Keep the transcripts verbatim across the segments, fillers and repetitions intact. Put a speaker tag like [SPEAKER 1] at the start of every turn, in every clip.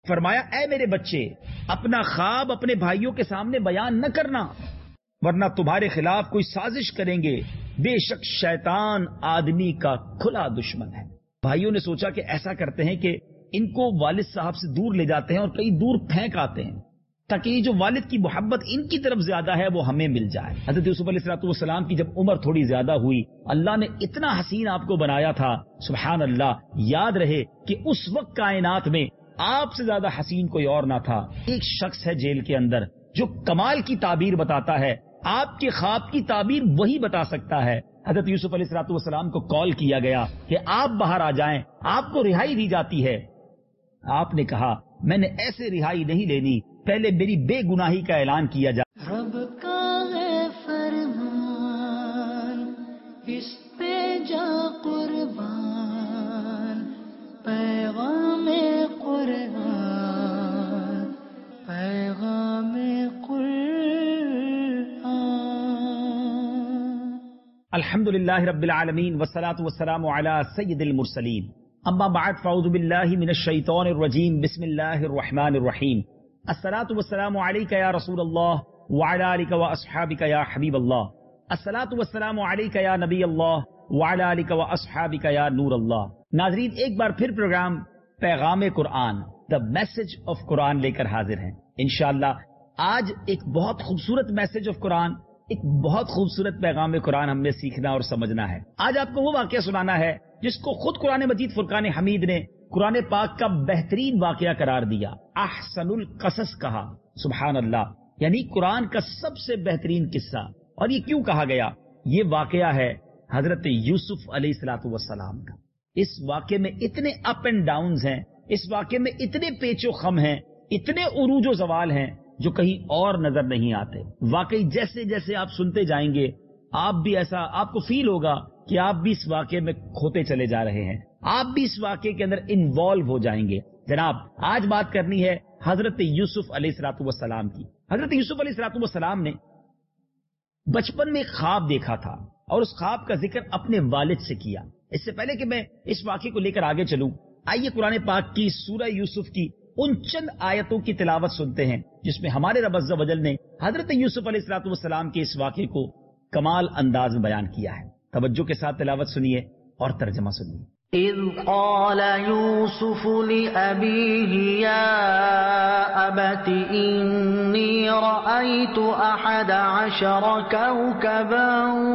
[SPEAKER 1] فرمایا اے میرے بچے اپنا خواب اپنے بھائیوں کے سامنے بیان نہ کرنا ورنہ تمہارے خلاف کوئی سازش کریں گے، بے شک شیطان آدمی کا کھلا دشمن ہے۔ بھائیوں نے سوچا کہ ایسا کرتے ہیں کہ ان کو والد صاحب سے دور لے جاتے ہیں اور کہیں دور پھینک آتے ہیں تاکہ یہ جو والد کی محبت ان کی طرف زیادہ ہے وہ ہمیں مل جائے۔ حضرت یوسف علیہ الصلوۃ والسلام کی جب عمر تھوڑی زیادہ ہوئی، اللہ نے اتنا حسین آپ کو بنایا تھا، سبحان اللہ، یاد رہے کہ اس وقت کائنات میں آپ سے زیادہ حسین کوئی اور نہ تھا۔ ایک شخص ہے جیل کے اندر جو کمال کی تعبیر بتاتا ہے، آپ کے خواب کی تعبیر وہی بتا سکتا ہے۔ حضرت یوسف علیہ الصلوۃ والسلام کو کال کیا گیا کہ آپ باہر آ جائیں، آپ کو رہائی دی جاتی ہے۔ آپ نے کہا میں نے ایسے رہائی نہیں لینی، پہلے میری بے گناہی کا اعلان کیا جائے۔
[SPEAKER 2] رب کا ہے فرمان، اس پہ جا قربان، پیغام قرآن، پیغام قرآن۔
[SPEAKER 1] الحمدللہ رب العالمین والصلاة والسلام علی سید المرسلین، اما بعد فاعوذ باللہ من الشیطان الرجیم، بسم اللہ الرحمن الرحیم۔ الصلاة والسلام علیک یا رسول اللہ وعلی آلک واصحابک یا حبیب اللہ، الصلاة والسلام علیک یا نبی اللہ وعلی آلک واصحابک یا نور اللہ۔ ناظرین، ایک بار پھر پروگرام پیغام قرآن، دا میسج آف قرآن لے کر حاضر ہیں۔ انشاءاللہ آج ایک بہت خوبصورت میسج آف قرآن، ایک بہت خوبصورت پیغام قرآن ہم نے سیکھنا اور سمجھنا ہے۔ آج آپ کو وہ واقعہ سنانا ہے جس کو خود قرآن مجید فرقان حمید نے قرآن پاک کا بہترین واقعہ قرار دیا، احسن القصص کہا، سبحان اللہ، یعنی قرآن کا سب سے بہترین قصہ۔ اور یہ کیوں کہا گیا؟ یہ واقعہ ہے حضرت یوسف علیہ الصلوۃ والسلام کا۔ اس واقعے میں اتنے اپ اینڈ ڈاؤنز ہیں، اس واقعے میں اتنے پیچ و خم ہیں، اتنے عروج و زوال ہیں جو کہیں اور نظر نہیں آتے۔ واقعی جیسے جیسے آپ سنتے جائیں گے آپ بھی ایسا آپ کو فیل ہوگا کہ آپ بھی اس واقعے میں کھوتے چلے جا رہے ہیں، آپ بھی اس واقعے کے اندر انوالو ہو جائیں گے۔ جناب آج بات کرنی ہے حضرت یوسف علیہ الصلوۃ والسلام کی۔ حضرت یوسف علیہ الصلوۃ والسلام نے بچپن میں ایک خواب دیکھا تھا اور اس خواب کا ذکر اپنے والد سے کیا۔ اس سے پہلے کہ میں اس واقعے کو لے کر آگے چلوں، آئیے قرآن پاک کی سورہ یوسف کی ان چند آیتوں کی تلاوت سنتے ہیں جس میں ہمارے رب عز و جل نے حضرت یوسف علیہ الصلوۃ والسلام کے اس واقعے کو کمال انداز میں بیان کیا ہے۔ توجہ کے ساتھ تلاوت سنیے اور ترجمہ سنیے۔
[SPEAKER 2] اذ قال يوسف لأبيه يا أبت إني رأيت أحد عشر كوكبا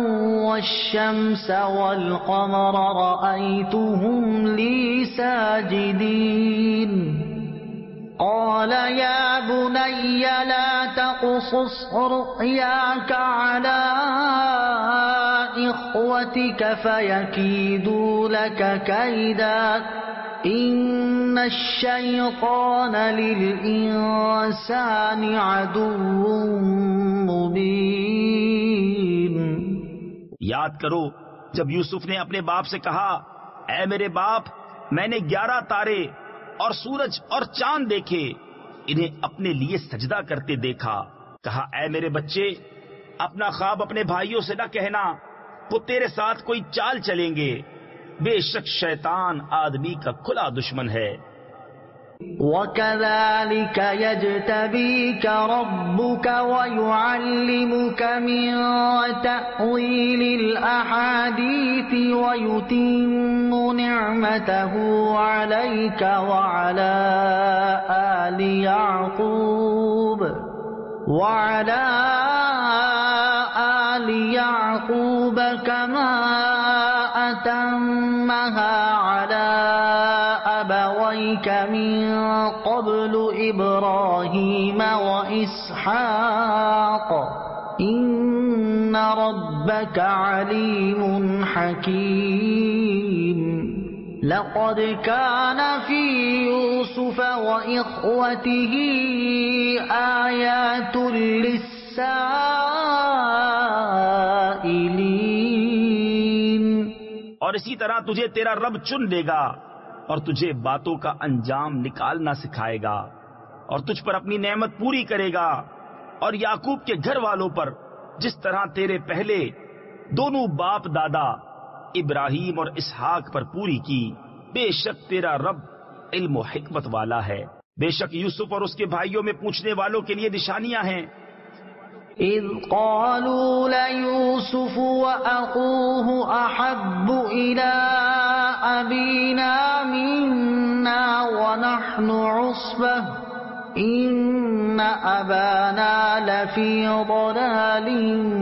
[SPEAKER 2] والشمس والقمر رأيتهم لي ساجدين قال يا بني لا تقصص رؤياك على إخوتك فيكيدوا لك كيدا إن الشيطان للإنسان عدو مبين۔
[SPEAKER 1] یاد کرو جب یوسف نے اپنے باپ سے کہا اے میرے باپ میں نے گیارہ تارے اور سورج اور چاند دیکھے، انہیں اپنے لیے سجدہ کرتے دیکھا۔ کہا اے میرے بچے اپنا خواب اپنے بھائیوں سے نہ کہنا، وہ تیرے ساتھ کوئی چال چلیں گے، بے شک شیطان آدمی کا کھلا دشمن ہے۔
[SPEAKER 2] وَكَذَلِكَ يَجْتَبِيكَ رَبُّكَ وَيُعَلِّمُكَ مِن تَأْوِيلِ الْأَحَادِيثِ وَيُتِمُّ نِعْمَتَهُ عَلَيْكَ وَعَلَى آلِ يَعْقُوبَ وَعَلَى آلِ يَعْقُوبَ كَمَا أَتَمَّهَا عَلَى أَبَوَيْكَ مِن قَبْلُ إِبْرَاهِيمَ وَإِسْحَاقَ إِنَّ رَبَّكَ عَلِيمٌ حَكِيمٌ۔ لَقَدْ كَانَ فِي يُوسُفَ وَإِخْوَتِهِ آيَاتٌ لِّلسَّائِلِينَ۔
[SPEAKER 1] اور اسی طرح تجھے تیرا رب چن لے گا اور تجھے باتوں کا انجام نکالنا سکھائے گا اور تجھ پر اپنی نعمت پوری کرے گا اور یعقوب کے گھر والوں پر جس طرح تیرے پہلے دونوں باپ دادا ابراہیم اور اسحاق پر پوری کی۔ بے شک تیرا رب علم و حکمت والا ہے۔ بے شک یوسف اور اس کے بھائیوں میں پوچھنے والوں کے لیے نشانیاں ہیں.
[SPEAKER 2] اذ قالوا ليوسف وأخوه أحب إلى أبينا منا ونحن عصبة إن أبانا لفي ضلال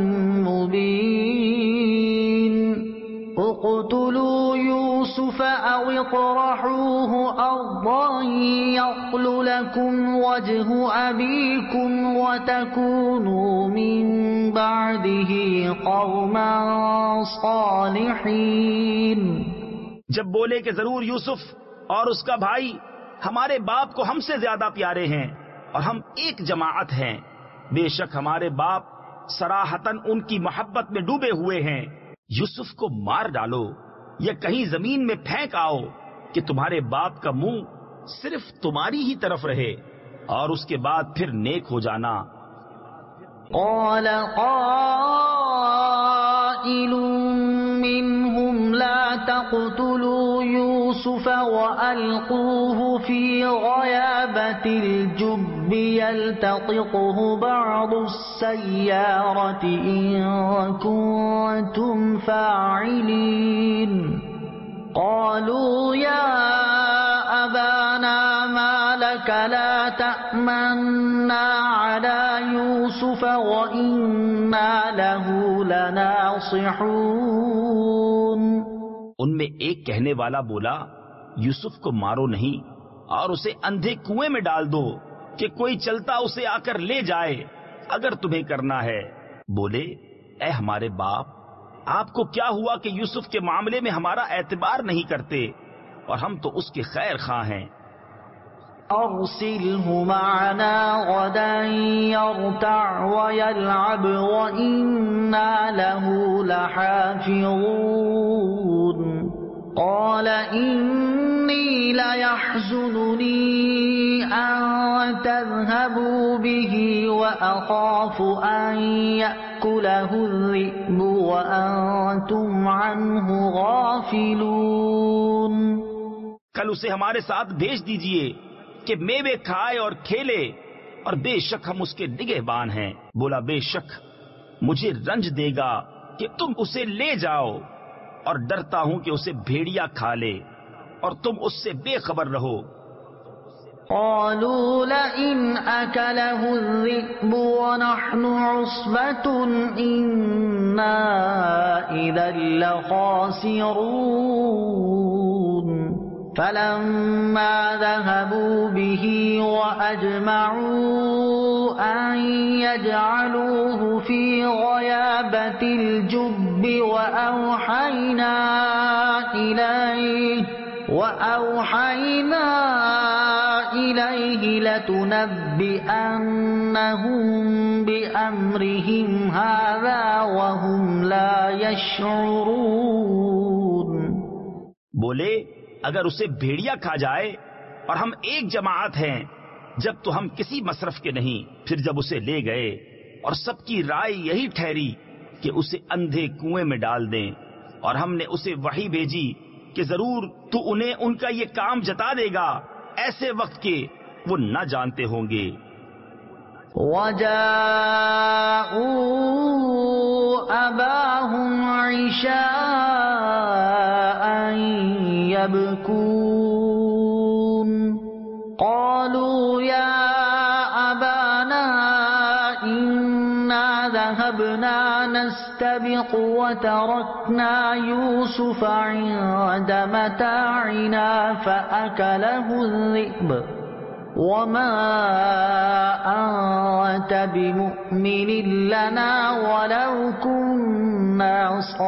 [SPEAKER 2] مبين اقتلوا يوسف أو اطرحوه أرضا يخل لكم وجه أبيكم وتكونوا من بعده قوما صالحين.
[SPEAKER 1] جب بولے کہ ضرور یوسف اور اس کا بھائی ہمارے باپ کو ہم سے زیادہ پیارے ہیں اور ہم ایک جماعت ہیں، بے شک ہمارے باپ صراحتاً ان کی محبت میں ڈوبے ہوئے ہیں. یوسف کو مار ڈالو یا کہیں زمین میں پھینک آؤ کہ تمہارے باپ کا منہ صرف تمہاری ہی طرف رہے اور اس کے بعد پھر نیک ہو جانا.
[SPEAKER 2] قال قائل منهم لا تقتلوا يوسف وألقوه في غيابة الجب يلتقطه بعض السيارة إن كنتم فاعلين. قالوا يا أبانا ما لك لا تأمنا على يوسف وإنا له لناصحون.
[SPEAKER 1] ان میں ایک کہنے والا بولا یوسف کو مارو نہیں اور اسے اندھے کنویں میں ڈال دو کہ کوئی چلتا اسے آ کر لے جائے اگر تمہیں کرنا ہے. بولے اے ہمارے باپ، آپ کو کیا ہوا کہ یوسف کے معاملے میں ہمارا اعتبار نہیں کرتے اور ہم تو اس کے خیر خواہ ہیں.
[SPEAKER 2] ارسلہ معنا غدا يرتع ويلعب وإنا له لحافظون. قال إني ليحزنني أن تذهبوا به وأخاف أن يأكله الذئب وأنتم عنه غافلون.
[SPEAKER 1] کل اسے ہمارے ساتھ بھیج دیجئے کہ میوے کھائے اور کھیلے اور بے شک ہم اس کے نگہبان ہیں. بولا بے شک مجھے رنج دے گا کہ تم اسے لے جاؤ اور ڈرتا ہوں کہ اسے بھیڑیا کھا لے اور تم اس سے بے خبر رہو.
[SPEAKER 2] قالوا لئن أكله الذئب ونحن عصبة إنا إذا لخاسرون. فلما ذهبوا به وأجمعوا أن يجعلوه في غيابة الجب وأوحينا إليه وأوحينا إليه لتنبئنهم بأمرهم هذا وهم لا يشعرون.
[SPEAKER 1] بولے اگر اسے بھیڑیا کھا جائے اور ہم ایک جماعت ہیں جب تو ہم کسی مصرف کے نہیں. پھر جب اسے لے گئے اور سب کی رائے یہی ٹھہری کہ اسے اندھے کنویں میں ڈال دیں اور ہم نے اسے وحی بھیجی کہ ضرور تو انہیں ان کا یہ کام جتا دے گا ایسے وقت کے وہ نہ جانتے ہوں گے.
[SPEAKER 2] وَجَاءُوا أَبَاهُمْ عِشَاءً يَبْكُونَ قَالُوا يَا أَبَانَا إِنَّا ذَهَبْنَا نَسْتَبِقُ وَتَرَكْنَا يُوسُفَ عِندَ مَتَاعِنَا فَأَكَلَهُ الذِّئْبُ وَمَا أَنْتَ بِمُؤْمِنٍ لَنَا وَلَوْ كُنَّا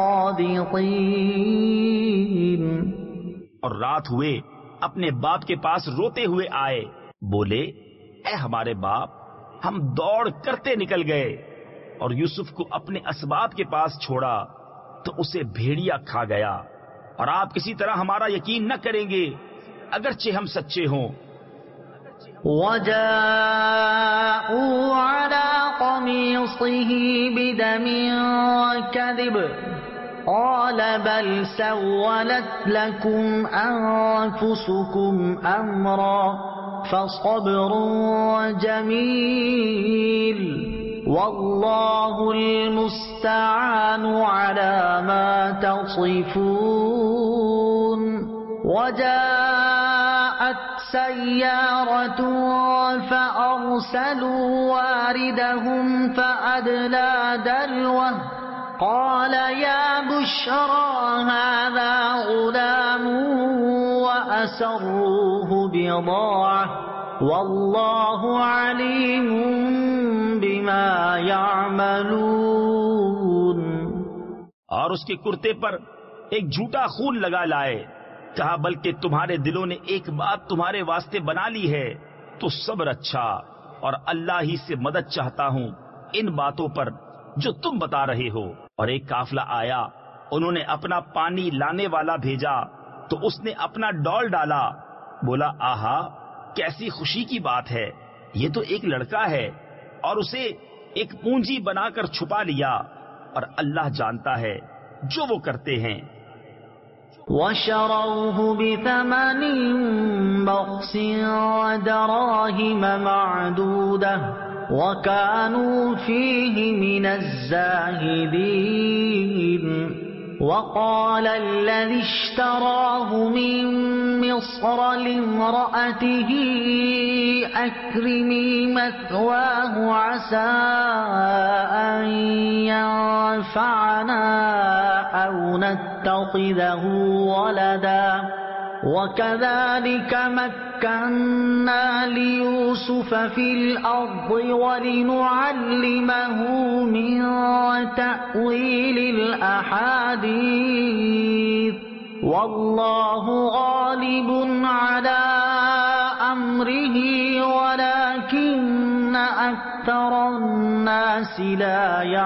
[SPEAKER 2] صَادِقِينَ.
[SPEAKER 1] اور رات ہوئے اپنے باپ کے پاس روتے ہوئے آئے. بولے اے ہمارے باپ، ہم دوڑ کرتے نکل گئے اور یوسف کو اپنے اسباب کے پاس چھوڑا تو اسے بھیڑیا کھا گیا اور آپ کسی طرح ہمارا یقین نہ کریں گے اگرچہ ہم سچے ہوں.
[SPEAKER 2] وَجَاءُوا عَلَى قَمِيصِهِ بِدَمٍ كَذِبٍ قَالَ بَلْ سَوَّلَتْ لَكُمْ أَنفُسُكُمْ أَمْرًا فصبر جمیل واللہ المستعان على ما تصفون وجاءت سيارة فأرسلوا واردهم فأدلى دلوه قال يا بشرى هذا غلام وأسروه بضاعة والله عليم بما يعملون.
[SPEAKER 1] اور اس کے کرتے پر ایک جھوٹا خون لگا لائے. کہا بلکہ تمہارے دلوں نے ایک بات تمہارے واسطے بنا لی ہے تو صبر اچھا، اور اللہ ہی سے مدد چاہتا ہوں ان باتوں پر جو تم بتا رہے ہو. اور ایک قافلہ آیا، انہوں نے اپنا پانی لانے والا بھیجا تو اس نے اپنا ڈول ڈالا. بولا آہا کیسی خوشی کی بات ہے، یہ تو ایک لڑکا ہے، اور اسے ایک پونجی بنا کر چھپا لیا، اور اللہ جانتا ہے جو وہ کرتے ہیں.
[SPEAKER 2] وَشَرَوْهُ بِثَمَنٍ بَخْسٍ دَرَاهِمَ مَعْدُودَةٍ وَكَانُوا فِيهِ مِنَ الزَّاهِدِينَ. وَقَالَ الَّذِي اشْتَرَاهُ مِن مِّصْرَ لِامْرَأَتِهِ أَكْرِمِي مَثْوَاهُ عَسَىٰ أَن يَنفَعَنَا أَوْ نَتَّخِذَهُ وَلَدًا وَكَذَلِكَ مَكَّنَّا لِيُوسُفَ فِي الْأَرْضِ وَلِنُعَلِّمَهُ مِن تَأْوِيلِ الْأَحَادِيثِ وَاللَّهُ غَالِبٌ عَلَى أَمْرِهِ وَلَكِنَّ أَكْثَرَ النَّاسِ لَا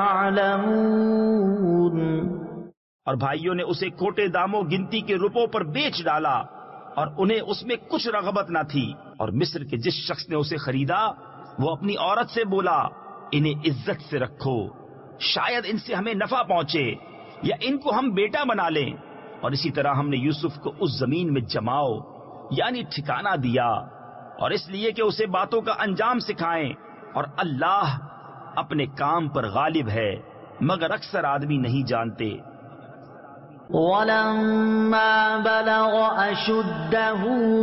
[SPEAKER 2] يَعْلَمُونَ.
[SPEAKER 1] اور بھائیوں نے اسے کھوٹے داموں گنتی کے روپوں پر بیچ ڈالا، اور انہیں اس میں کچھ رغبت نہ تھی. اور مصر کے جس شخص نے اسے خریدا وہ اپنی عورت سے بولا انہیں عزت سے رکھو، شاید ان سے ہمیں نفع پہنچے یا ان کو ہم بیٹا بنا لیں. اور اسی طرح ہم نے یوسف کو اس زمین میں جماؤ یعنی ٹھکانہ دیا، اور اس لیے کہ اسے باتوں کا انجام سکھائیں. اور اللہ اپنے کام پر غالب ہے مگر اکثر آدمی نہیں جانتے.
[SPEAKER 2] وَلَمَّا بَلَغَ أَشُدَّهُ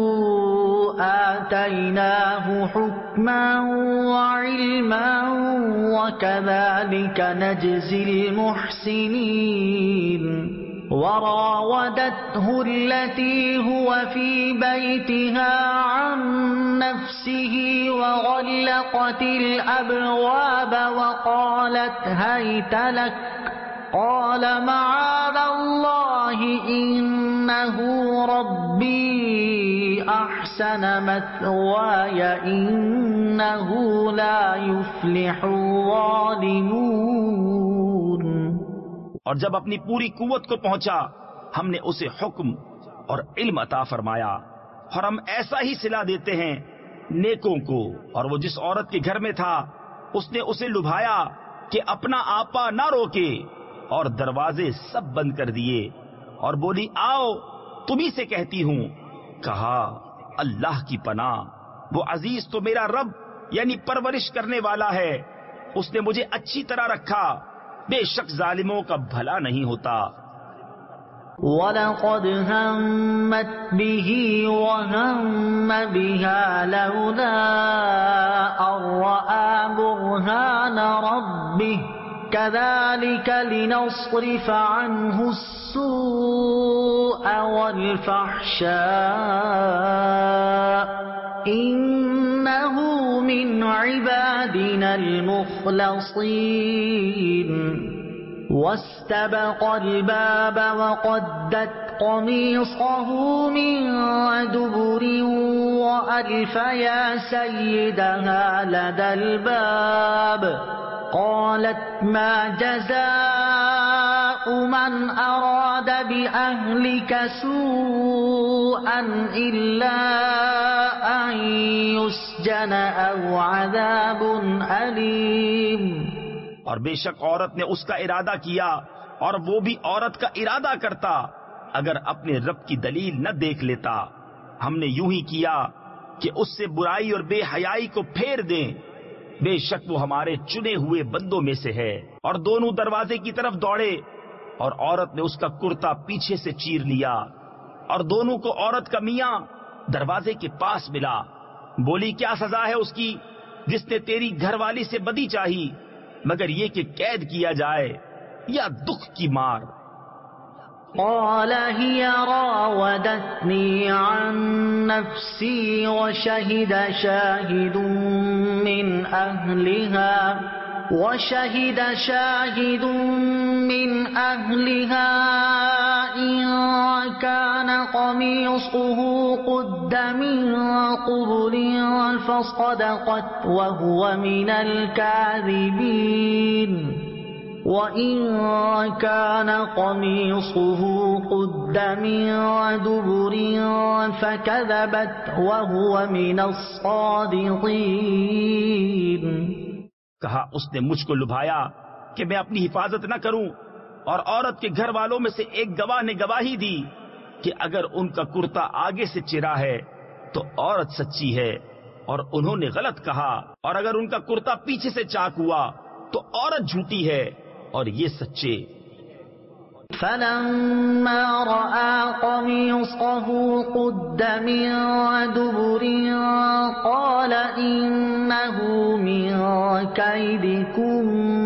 [SPEAKER 2] آتَيْنَاهُ حُكْمًا وَعِلْمًا وَكَذَلِكَ نَجْزِي الْمُحْسِنِينَ. وَرَاوَدَتْهُ الَّتِي هُوَ فِي بَيْتِهَا عَن نَّفْسِهِ وَغَلَّقَتِ الْأَبْوَابَ وَقَالَتْ هَيْتَ لَكَ قَالَ مَعَاذَ اللَّهِ إِنَّهُ رَبِّي أَحْسَنَ مَثْوَايَ إِنَّهُ لَا يُفْلِحُ الظَّالِمُونَ.
[SPEAKER 1] اور جب اپنی پوری قوت کو پہنچا ہم نے اسے حکم اور علم عطا فرمایا، اور ہم ایسا ہی صلہ دیتے ہیں نیکوں کو. اور وہ جس عورت کے گھر میں تھا اس نے اسے لبھایا کہ اپنا آپا نہ روکے، اور دروازے سب بند کر دیے، اور بولی آؤ تمہیں سے کہتی ہوں. کہا اللہ کی پناہ، وہ عزیز تو میرا رب یعنی پرورش کرنے والا ہے، اس نے مجھے اچھی طرح رکھا، بے شک ظالموں کا بھلا نہیں ہوتا.
[SPEAKER 2] وَلَقَدْ هَمَّتْ بِهِ وَهَمَّ بِهَا لَوْلَا أَن رَّأَىٰ بُرْهَانَ رَبِّهِ كَذَلِكَ لِنَصْرِفَ عَنْهُ السُّوءَ وَالْفَحْشَاءَ إِنَّهُ مِنْ عِبَادِنَا الْمُخْلَصِينَ. وَاسْتَبَقَ الْبَابَ وَقَدَّتْ قَمِيصَهُ مِن دُبُرٍ وَأَلْفَ يَا سَيِّدَهَا لَدَى الْبَابِ قَالَتْ مَا جَزَاءُ مَنْ أَرَادَ بِأَهْلِكَ سُوءًا إِلَّا أَن يُسْجَنَ أَوْ عَذَابٌ أَلِيمٌ.
[SPEAKER 1] اور بے شک عورت نے اس کا ارادہ کیا، اور وہ بھی عورت کا ارادہ کرتا اگر اپنے رب کی دلیل نہ دیکھ لیتا. ہم نے یوں ہی کیا کہ اس سے برائی اور بے حیائی کو پھیر دیں، بے شک وہ ہمارے چنے ہوئے بندوں میں سے ہے۔ اور دونوں دروازے کی طرف دوڑے، اور عورت نے اس کا کرتا پیچھے سے چیر لیا، اور دونوں کو عورت کا میاں دروازے کے پاس ملا۔ بولی کیا سزا ہے اس کی جس نے تیری گھر والی سے بدی چاہی، مگر یہ کہ قید کیا جائے یا دکھ کی مار۔
[SPEAKER 2] قال هي راودتني عن نفسي وشهد شاهد من أهلها وشهد شاهد من أهلها إن كان قميصه قد من قبل فصدقت وهو من الكاذبين وَإِن كَانَ قَمِيصُهُ قُدَّ مِن دُبُرٍ فَكَذَبَتْ وَهُوَ مِنَ الصَّادِقِينَ۔
[SPEAKER 1] کہا اس نے مجھ کو لبھایا کہ میں اپنی حفاظت نہ کروں، اور عورت کے گھر والوں میں سے ایک گواہ نے گواہی دی کہ اگر ان کا کرتا آگے سے چرا ہے تو عورت سچی ہے اور انہوں نے غلط کہا، اور اگر ان کا کرتا پیچھے سے چاک ہوا تو عورت جھوٹی ہے اور یہ سچے۔
[SPEAKER 2] فَلَمَّا رَأَى قَمِيصَهُ قُدَّ مِن دُبُرٍ قَالَ إِنَّهُ مِن كَيْدِكُنَّ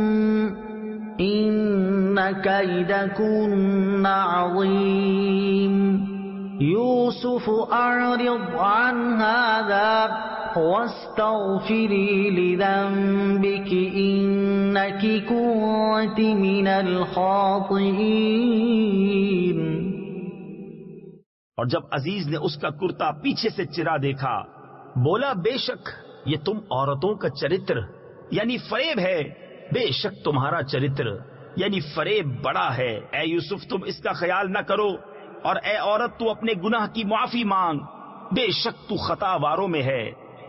[SPEAKER 2] إِنَّ كَيْدَكُنَّ عَظِيمٌ يُوسُفُ أَعْرِضْ عَنْ هَذَا وَاسْتَغْفِرِي لِذَنبِكِ إِنَّكِ كُنتِ مِنَ الْخَاطِئِينَ۔
[SPEAKER 1] اور جب عزیز نے اس کا کرتا پیچھے سے چرا دیکھا، بولا بے شک یہ تم عورتوں کا چرتر یعنی فریب ہے، بے شک تمہارا چرتر یعنی فریب بڑا ہے۔ اے یوسف تم اس کا خیال نہ کرو، اور اے عورت تو اپنے گناہ کی معافی مانگ، بے شک تو خطا واروں میں ہے۔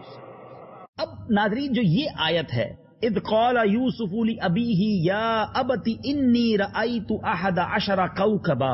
[SPEAKER 3] اب ناظرین جو یہ آیت ہے، اذ قال یوسف لأبیہ یا ابت انی رأیت احد عشر کوکبا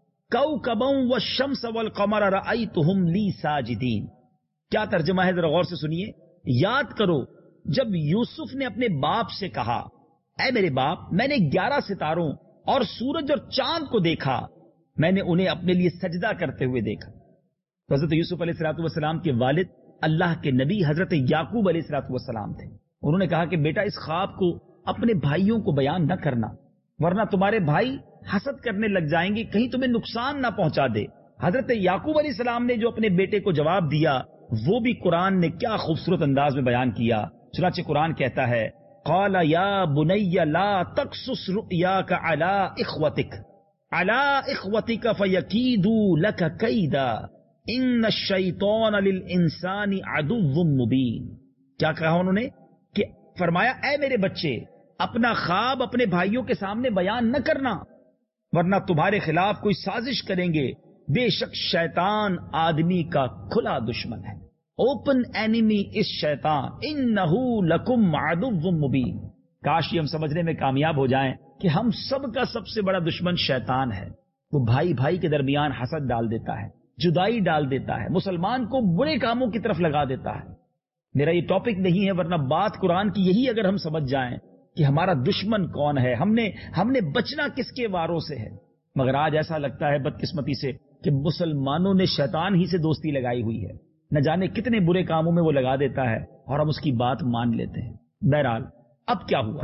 [SPEAKER 3] کوکبا والشمس والقمر رأیتہم لی ساجدین، کیا ترجمہ ہے ذرا غور سے سنیے۔ یاد کرو جب یوسف نے اپنے باپ سے کہا اے میرے باپ میں نے گیارہ ستاروں اور سورج اور چاند کو دیکھا، میں نے انہیں اپنے لیے سجدہ کرتے ہوئے دیکھا۔ حضرت یوسف علیہ الصلوۃ والسلام کے والد اللہ کے نبی حضرت یعقوب علیہ الصلوۃ والسلام تھے۔ انہوں نے کہا کہ بیٹا اس خواب کو اپنے بھائیوں کو بیان نہ کرنا، ورنہ تمہارے بھائی حسد کرنے لگ جائیں گے، کہیں تمہیں نقصان نہ پہنچا دے۔ حضرت یعقوب علیہ السلام نے جو اپنے بیٹے کو جواب دیا وہ بھی قرآن نے کیا خوبصورت انداز میں بیان کیا۔ چنانچہ قرآن کہتا ہے قال یا بنی لا تقصص رؤیاک علی اخوتک علی اخوتک فیکیدوا لک کیدا ان الشیطان للانسان عدو مبین۔ کیا کہا انہوں نے کہ فرمایا اے میرے بچے اپنا خواب اپنے بھائیوں کے سامنے بیان نہ کرنا، ورنہ تمہارے خلاف کوئی سازش کریں گے، بے شک شیطان آدمی کا کھلا دشمن ہے۔ اوپن اینیمی اس شیطان انہ لکم عدو مبین۔ کاش یہ ہم سمجھنے میں کامیاب ہو جائیں کہ ہم سب کا سب سے بڑا دشمن شیطان ہے۔ وہ بھائی بھائی کے درمیان حسد ڈال دیتا ہے، جدائی ڈال دیتا ہے، مسلمان کو برے کاموں کی طرف لگا دیتا ہے۔ میرا یہ ٹاپک نہیں ہے، ورنہ بات قرآن کی یہی اگر ہم سمجھ جائیں کہ ہمارا دشمن کون ہے، ہم نے ہم نے بچنا کس کے واروں سے ہے۔ مگر آج ایسا لگتا ہے بدقسمتی سے کہ مسلمانوں نے شیطان ہی سے دوستی لگائی ہوئی ہے، نہ جانے کتنے برے کاموں میں وہ لگا دیتا ہے اور ہم اس کی بات مان لیتے ہیں۔ بہرحال اب کیا ہوا؟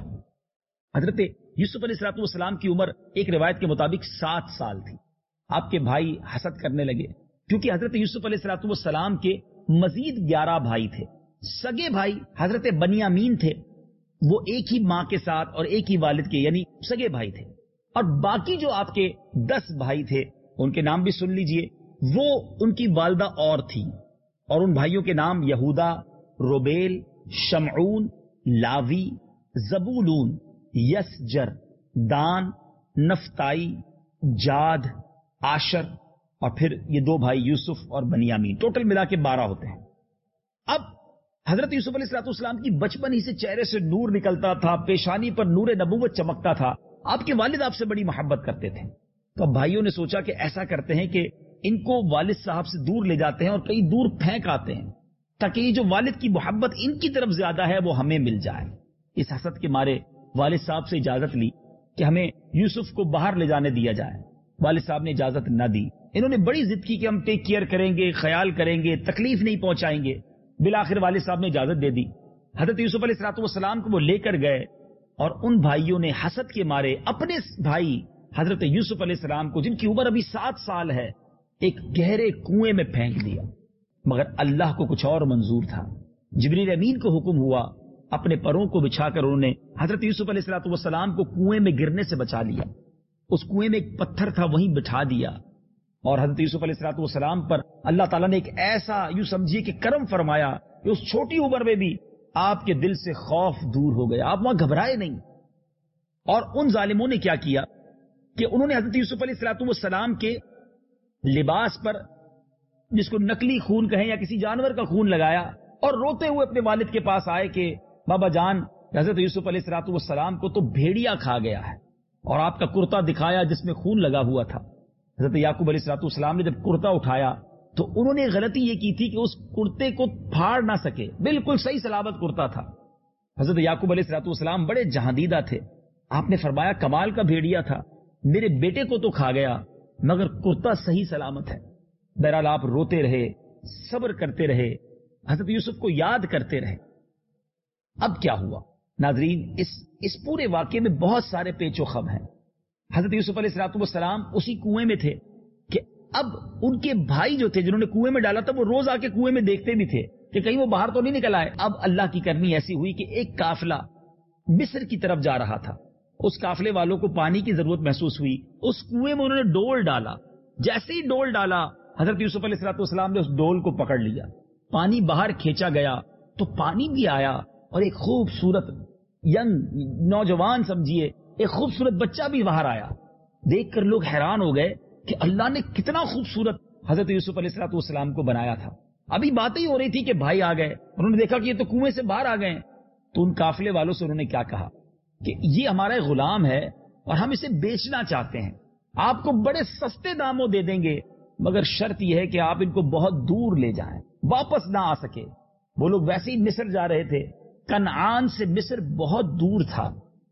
[SPEAKER 3] حضرت یوسف علیہ الصلوۃ والسلام کی عمر ایک روایت کے مطابق سات سال تھی۔ آپ کے بھائی حسد کرنے لگے، کیونکہ حضرت یوسف علیہ الصلوۃ والسلام کے مزید گیارہ بھائی تھے۔ سگے بھائی حضرت بنیامین تھے، وہ ایک ہی ماں کے ساتھ اور ایک ہی والد کے یعنی سگے بھائی تھے، اور باقی جو آپ کے دس بھائی تھے ان کے نام بھی سن لیجئے۔ وہ ان کی والدہ اور تھی، اور ان بھائیوں کے نام یہودا، روبیل، شمعون، لاوی، زبولون، یسجر، دان، نفتائی، جاد، آشر، اور پھر یہ دو بھائی یوسف اور بنیامین، ٹوٹل ملا کے بارہ ہوتے ہیں۔ اب حضرت یوسف علیہ الصلوۃ والسلام کی بچپن ہی سے چہرے سے نور نکلتا تھا، پیشانی پر نور نبوت چمکتا تھا، آپ کے والد آپ سے بڑی محبت کرتے تھے۔ تو اب بھائیوں نے سوچا کہ ایسا کرتے ہیں کہ ان کو والد صاحب سے دور لے جاتے ہیں اور کئی دور پھینک آتے ہیں۔ تاکہ یہ جو والد کی محبت ان کی طرف زیادہ ہے وہ ہمیں مل جائے۔ اس حسد کے مارے والد صاحب سے اجازت لی کہ ہمیں یوسف کو باہر لے جانے دیا جائے۔ والد صاحب نے اجازت نہ دی، انہوں نے بڑی ضد کی کہ ہم ٹیک کیئر کریں گے، خیال کریں گے، تکلیف نہیں پہنچائیں گے۔ بالآخر والد صاحب نے اجازت دے دی۔ حضرت یوسف علیہ الصلوۃ والسلام کو وہ لے کر گئے اور ان بھائیوں نے حسد کے مارے اپنے بھائی حضرت یوسف علیہ السلام کو، جن کی عمر ابھی سات سال ہے، ایک گہرے کنویں میں پھینک دیا۔ مگر اللہ کو کچھ اور منظور تھا۔ جبریل امین کو حکم ہوا، اپنے پروں کو بچھا کر انہوں نے حضرت یوسف علیہ الصلوۃ والسلام کو کنویں میں گرنے سے بچا لیا۔ اس کنویں میں ایک پتھر تھا، وہیں بٹھا دیا، اور حضرت یوسف علیہ الصلوۃ والسلام پر اللہ تعالیٰ نے ایک ایسا یوں سمجھیے کہ کرم فرمایا کہ اس چھوٹی عمر میں بھی آپ کے دل سے خوف دور ہو گیا، آپ وہاں گھبرائے نہیں۔ اور ان ظالموں نے کیا کیا کہ انہوں نے حضرت یوسف علیہ الصلوۃ والسلام کے لباس پر، جس کو نقلی خون کہیں یا کسی جانور کا خون، لگایا اور روتے ہوئے اپنے والد کے پاس آئے کہ بابا جان، حضرت یوسف علیہ الصلوۃ والسلام کو تو بھیڑیا کھا گیا ہے، اور آپ کا کرتا دکھایا جس میں خون لگا ہوا تھا۔ حضرت یعقوب علیہ الصلوۃ والسلام نے جب کرتا اٹھایا تو انہوں نے غلطی یہ کی تھی کہ اس کرتے کو پھاڑ نہ سکے، بالکل صحیح سلامت کرتا تھا۔ حضرت یعقوب علیہ الصلوۃ والسلام بڑے جہاندیدہ تھے، آپ نے فرمایا کمال کا بھیڑیا تھا، میرے بیٹے کو تو کھا گیا مگر کرتا صحیح سلامت ہے۔ بہرحال آپ روتے رہے، صبر کرتے رہے، حضرت یوسف کو یاد کرتے رہے۔ اب کیا ہوا ناظرین، اس اس پورے واقعے میں بہت سارے پیچ و خم ہیں۔ حضرت یوسف علیہ الصلوۃ والسلام اسی کنویں میں تھے کہ اب ان کے بھائی جو تھے جنہوں نے کنویں میں ڈالا تھا، وہ روز آ کے کنویں میں دیکھتے بھی تھے کہ کہیں وہ باہر تو نہیں نکل آئے۔ اب اللہ کی کرنی ایسی ہوئی کہ ایک قافلہ مصر کی طرف جا رہا تھا، اس قافلے والوں کو پانی کی ضرورت محسوس ہوئی، اس کنویں میں انہوں نے ڈول ڈالا۔ جیسے ہی ڈول ڈالا، حضرت یوسف علیہ الصلوۃ والسلام نے اس ڈول کو پکڑ لیا، پانی باہر کھینچا گیا تو پانی بھی آیا، اور ایک خوبصورت ینگ نوجوان سمجھیے ایک خوبصورت بچہ بھی باہر آیا۔ دیکھ کر لوگ حیران ہو گئے کہ اللہ نے کتنا خوبصورت حضرت یوسف علیہ الصلوۃ والسلام کو بنایا تھا۔ ابھی باتیں ہی ہو رہی تھی کہ بھائی آ گئے، انہوں نے دیکھا کہ یہ تو کنویں سے باہر آ گئے، تو ان قافلے والوں سے انہوں نے کیا کہا کہ یہ ہمارا ایک غلام ہے اور ہم اسے بیچنا چاہتے ہیں، آپ کو بڑے سستے داموں دے دیں گے، مگر شرط یہ ہے کہ آپ ان کو بہت دور لے جائیں، واپس نہ آ سکے۔ وہ لوگ ویسے ہی مصر جا رہے تھے، کنعان سے مصر بہت دور تھا۔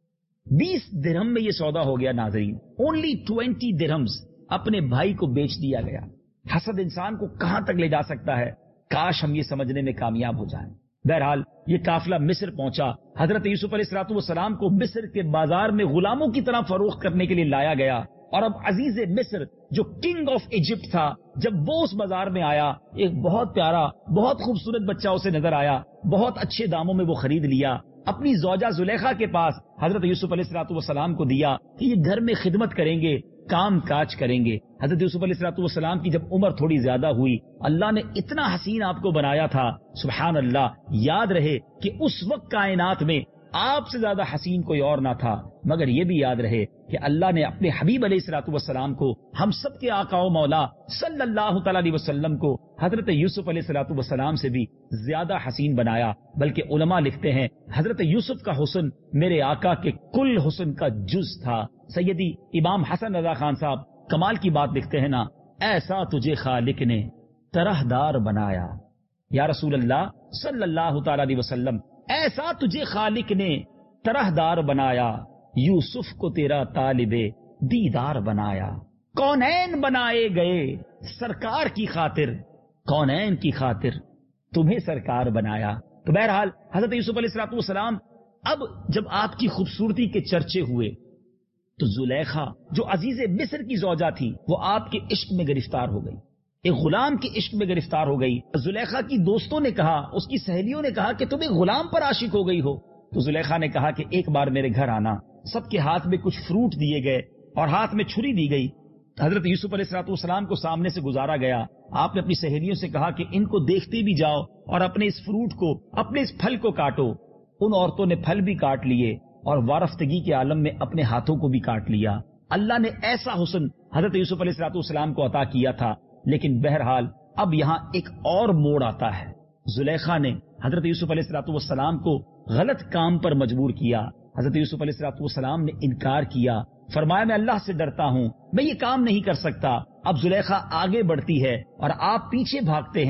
[SPEAKER 3] بیس درہم میں یہ سودا ہو گیا ناظرین، اونلی ٹوینٹی درہمز اپنے بھائی کو بیچ دیا گیا۔ حسد انسان کو کہاں تک لے جا سکتا ہے، کاش ہم یہ سمجھنے میں کامیاب ہو جائیں۔ بہرحال یہ قافلہ مصر پہنچا، حضرت یوسف علیہ الصلوۃ والسلام کو مصر کے بازار میں غلاموں کی طرح فروخت کرنے کے لیے لایا گیا، اور اب عزیز مصر جو کنگ آف ایجپٹ تھا، جب وہ اس بازار میں آیا، ایک بہت پیارا بہت خوبصورت بچہ اسے نظر آیا، بہت اچھے داموں میں وہ خرید لیا، اپنی زوجہ زلیخا کے پاس حضرت یوسف علیہ الصلوۃ والسلام کو دیا کہ یہ گھر میں خدمت کریں گے، کام کاج کریں گے۔ حضرت یوسف علیہ الصلوۃ والسلام کی جب عمر تھوڑی زیادہ ہوئی، اللہ نے اتنا حسین آپ کو بنایا تھا، سبحان اللہ، یاد رہے کہ اس وقت کائنات میں آپ سے زیادہ حسین کوئی اور نہ تھا، مگر یہ بھی یاد رہے کہ اللہ نے اپنے حبیب علیہ الصلوۃ والسلام کو، ہم سب کے آقا و مولا صلی اللہ تعالی علیہ وسلم کو حضرت یوسف علیہ الصلوۃ والسلام سے بھی زیادہ حسین بنایا۔ بلکہ علماء لکھتے ہیں حضرت یوسف کا حسن میرے آقا کے کل حسن کا جز تھا۔ سیدی امام حسن رضا خان صاحب کمال کی بات لکھتے ہیں نا، ایسا تجھے خالق نے طرح دار بنایا، یا رسول اللہ صلی اللہ تعالی علیہ وسلم، ایسا تجھے خالق نے طرح دار بنایا، یوسف کو تیرا طالب دیدار بنایا، کونین بنائے گئے سرکار کی خاطر، کونین کی خاطر تمہیں سرکار بنایا۔ تو بہرحال حضرت یوسف علیہ الصلوۃ والسلام، اب جب آپ کی خوبصورتی کے چرچے ہوئے تو زلیخا جو عزیز مصر کی زوجہ تھی، وہ آپ کے عشق میں گرفتار ہو گئی، ایک غلام کے عشق میں گرفتار ہو گئی۔ زلیخا کی دوستوں نے کہا، اس کی سہیلیوں نے کہا کہ تم ایک غلام پر عاشق ہو گئی ہو۔ تو زلیخا نے کہا کہ ایک بار میرے گھر آنا۔ سب کے ہاتھ میں کچھ فروٹ دیے گئے اور ہاتھ میں چھری دی گئی۔ حضرت یوسف علیہ الصلوۃ والسلام کو سامنے سے گزارا گیا۔ آپ نے اپنی سہیلیوں سے کہا کہ ان کو دیکھتے بھی جاؤ اور اپنے اس فروٹ کو، اپنے اس پھل کو کاٹو۔ ان عورتوں نے پھل بھی کاٹ لیے اور وارفتگی کے عالم میں اپنے ہاتھوں کو بھی کاٹ لیا۔ اللہ نے ایسا حسن حضرت یوسف علیہ الصلوۃ والسلام کو عطا کیا تھا، لیکن بہرحال اب یہاں ایک اور موڑ آتا ہے۔ زلیخا نے حضرت یوسف علیہ الصلوۃ والسلام کو غلط کام پر مجبور کیا۔ حضرت یوسف علیہ الصلوۃ والسلام نے انکار کیا، فرمایا میں اللہ سے ڈرتا ہوں، میں یہ کام نہیں کر سکتا۔ اب زلیخا آگے بڑھتی ہے اور آپ پیچھے بھاگتے ہیں۔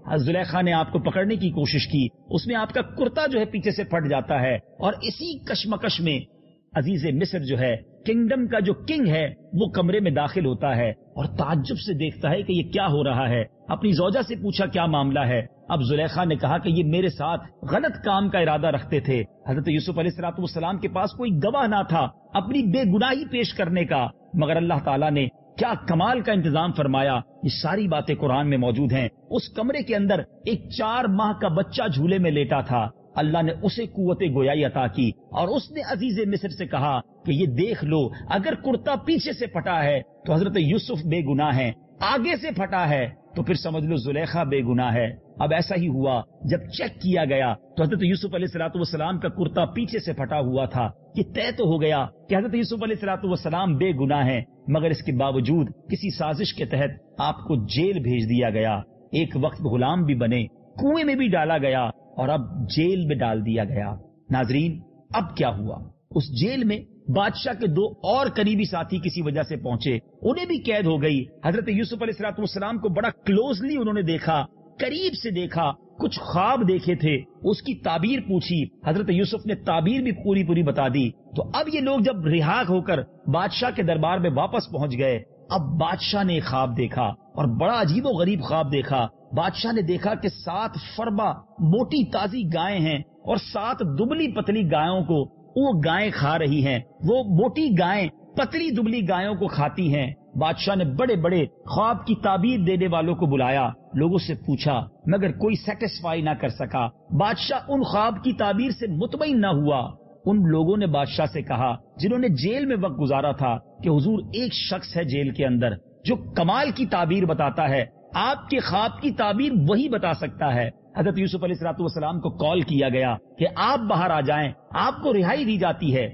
[SPEAKER 1] زلیخا نے آپ کو پکڑنے کی کوشش کی، اس میں آپ کا کرتا جو ہے پیچھے سے پھٹ جاتا ہے، اور اسی کشمکش میں عزیز مصر جو ہے، کنگڈم کا جو کنگ ہے، وہ کمرے میں داخل ہوتا ہے اور تعجب سے دیکھتا ہے کہ یہ کیا ہو رہا ہے۔ اپنی زوجہ سے پوچھا کیا معاملہ ہے؟ اب زلیخا نے کہا کہ یہ میرے ساتھ غلط کام کا ارادہ رکھتے تھے۔ حضرت یوسف علیہ الصلوۃ والسلام کے پاس کوئی گواہ نہ تھا اپنی بے گناہی پیش کرنے کا، مگر اللہ تعالیٰ نے کیا کمال کا انتظام فرمایا۔ یہ ساری باتیں قرآن میں موجود ہیں۔ اس کمرے کے اندر ایک چار ماہ کا بچہ جھولے میں لیٹا تھا، اللہ نے اسے قوت گویائی عطا کی، اور اس نے عزیز مصر سے کہا کہ یہ دیکھ لو، اگر کرتا پیچھے سے پھٹا ہے تو حضرت یوسف بے گناہ ہیں، آگے سے پھٹا ہے تو پھر سمجھ لو زلیخا بے گناہ ہے۔ اب ایسا ہی ہوا، جب چیک کیا گیا تو حضرت یوسف علیہ الصلوۃ والسلام کا کرتا پیچھے سے پھٹا ہوا تھا۔ یہ طے تو ہو گیا کہ حضرت یوسف علیہ الصلوۃ والسلام بے گناہ ہیں، مگر اس کے باوجود کسی سازش کے تحت آپ کو جیل بھیج دیا گیا، ایک وقت غلام بھی بنے، کنویں میں بھی ڈالا گیا، اور اب جیل میں ڈال دیا گیا۔ ناظرین، اب کیا ہوا؟ اس جیل میں بادشاہ کے دو اور قریبی ساتھی کسی وجہ سے پہنچے، انہیں بھی قید ہو گئی۔ حضرت یوسف علیہ الصلوۃ والسلام کو بڑا کلوزلی انہوں نے دیکھا، قریب سے دیکھا، کچھ خواب دیکھے تھے، اس کی تعبیر پوچھی، حضرت یوسف نے تعبیر بھی پوری پوری بتا دی۔ تو اب یہ لوگ جب رہا ہو کر بادشاہ کے دربار میں واپس پہنچ گئے، اب بادشاہ نے ایک خواب دیکھا، اور بڑا عجیب و غریب خواب دیکھا۔ بادشاہ نے دیکھا کہ سات فربا موٹی تازی گائیں ہیں، اور سات دبلی پتلی گایوں کو وہ گائیں کھا رہی ہیں، وہ موٹی گائیں پتلی دبلی گایوں کو کھاتی ہیں۔ بادشاہ نے بڑے بڑے خواب کی تعبیر دینے والوں کو بلایا، لوگوں سے پوچھا، مگر کوئی سیٹسفائی نہ کر سکا۔ بادشاہ ان خواب کی تعبیر سے مطمئن نہ ہوا۔ ان لوگوں نے بادشاہ سے کہا جنہوں نے جیل میں وقت گزارا تھا کہ حضور ایک شخص ہے جیل کے اندر جو کمال کی تعبیر بتاتا ہے، آپ کے خواب کی تعبیر وہی بتا سکتا ہے۔ حضرت یوسف علیہ الصلوۃ والسلام کو کال کیا گیا کہ آپ باہر آ جائیں، آپ کو رہائی دی جاتی ہے۔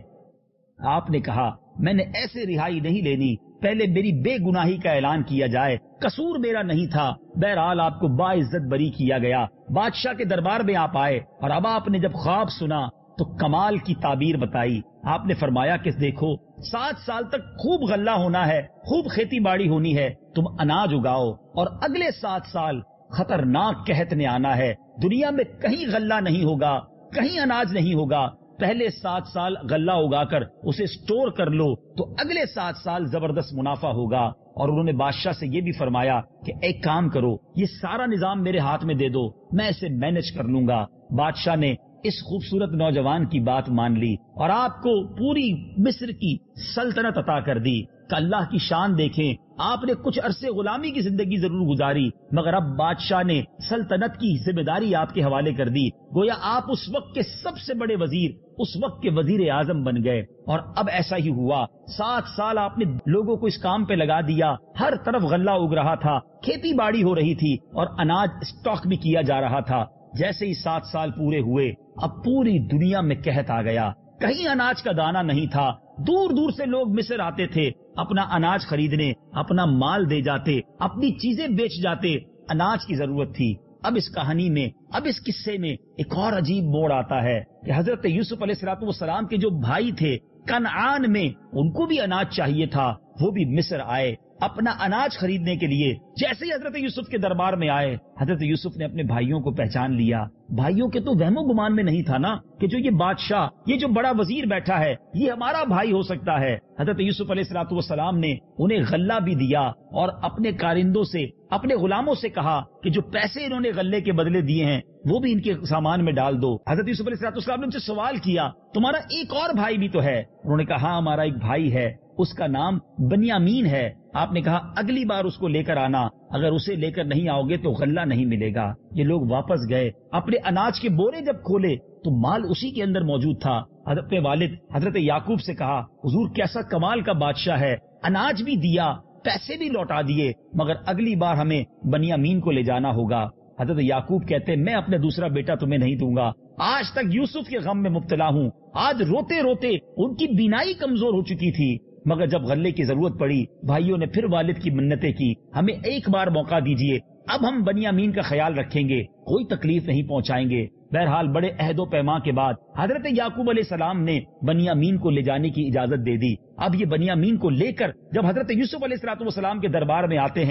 [SPEAKER 1] آپ نے کہا میں نے ایسے رہائی نہیں لینی، پہلے میری بے گناہی کا اعلان کیا جائے، قصور میرا نہیں تھا۔ بہرحال آپ کو باعزت بری کیا گیا، بادشاہ کے دربار میں آپ آئے، اور اب آپ نے جب خواب سنا تو کمال کی تعبیر بتائی۔ آپ نے فرمایا کہ دیکھو، سات سال تک خوب غلہ ہونا ہے، خوب کھیتی باڑی ہونی ہے، تم اناج اگاؤ، اور اگلے سات سال خطرناک قحط نے آنا ہے، دنیا میں کہیں غلہ نہیں ہوگا، کہیں اناج نہیں ہوگا۔ پہلے سات سال غلہ اگا کر اسے سٹور کر لو تو اگلے سات سال زبردست منافع ہوگا۔ اور انہوں نے بادشاہ سے یہ بھی فرمایا کہ ایک کام کرو، یہ سارا نظام میرے ہاتھ میں دے دو، میں اسے مینج کر لوں گا۔ بادشاہ نے اس خوبصورت نوجوان کی بات مان لی اور آپ کو پوری مصر کی سلطنت عطا کر دی۔ کہ اللہ کی شان دیکھیں، آپ نے کچھ عرصے غلامی کی زندگی ضرور گزاری، مگر اب بادشاہ نے سلطنت کی ذمہ داری آپ کے حوالے کر دی، گویا آپ اس وقت کے سب سے بڑے وزیر، اس وقت کے وزیر اعظم بن گئے۔ اور اب ایسا ہی ہوا، سات سال آپ نے لوگوں کو اس کام پہ لگا دیا، ہر طرف غلہ اگ رہا تھا، کھیتی باڑی ہو رہی تھی، اور اناج اسٹاک بھی کیا جا رہا تھا۔ جیسے ہی سات سال پورے ہوئے، اب پوری دنیا میں قحط آ گیا، کہیں اناج کا دانہ نہیں تھا، دور دور سے لوگ مصر آتے تھے اپنا اناج خریدنے، اپنا مال دے جاتے، اپنی چیزیں بیچ جاتے، اناج کی ضرورت تھی۔ اب اس کہانی میں، اب اس قصے میں ایک اور عجیب موڑ آتا ہے کہ حضرت یوسف علیہ الصلوۃ والسلام کے جو بھائی تھے کنعان میں، ان کو بھی اناج چاہیے تھا، وہ بھی مصر آئے اپنا اناج خریدنے کے لیے۔ جیسے ہی حضرت یوسف کے دربار میں آئے، حضرت یوسف نے اپنے بھائیوں کو پہچان لیا۔ بھائیوں کے تو وہم و گمان میں نہیں تھا نا کہ جو یہ بادشاہ، یہ جو بڑا وزیر بیٹھا ہے، یہ ہمارا بھائی ہو سکتا ہے۔ حضرت یوسف علیہ الصلوۃ والسلام نے انہیں غلہ بھی دیا اور اپنے کارندوں سے، اپنے غلاموں سے کہا کہ جو پیسے انہوں نے غلے کے بدلے دیے ہیں وہ بھی ان کے سامان میں ڈال دو۔ حضرت یوسف علیہ الصلوۃ والسلام نے ان سے سوال کیا، تمہارا ایک اور بھائی بھی تو ہے؟ انہوں نے کہا ہاں ہمارا ایک بھائی ہے، اس کا نام بنیامین ہے۔ آپ نے کہا اگلی بار اس کو لے کر آنا، اگر اسے لے کر نہیں آؤ گے تو غلہ نہیں ملے گا۔ یہ لوگ واپس گئے، اپنے اناج کے بورے جب کھولے تو مال اسی کے اندر موجود تھا۔ حضرت والد حضرت یعقوب سے کہا حضور کیسا کمال کا بادشاہ ہے، اناج بھی دیا، پیسے بھی لوٹا دیے، مگر اگلی بار ہمیں بنیامین کو لے جانا ہوگا۔ حضرت یعقوب کہتے میں اپنا دوسرا بیٹا تمہیں نہیں دوں گا، آج تک یوسف کے غم میں مبتلا ہوں۔ آج روتے روتے ان کی بینائی کمزور ہو چکی تھی، مگر جب غلے کی ضرورت پڑی بھائیوں نے پھر والد کی منتیں کی، ہمیں ایک بار موقع دیجئے، اب ہم بنیامین کا خیال رکھیں گے، کوئی تکلیف نہیں پہنچائیں گے۔ بہرحال بڑے عہد و پیمان کے بعد حضرت یعقوب علیہ السلام نے بنیامین کو لے جانے کی اجازت دے دی۔ اب یہ بنیامین کو لے کر جب حضرت یوسف علیہ السلام کے دربار میں آتے ہیں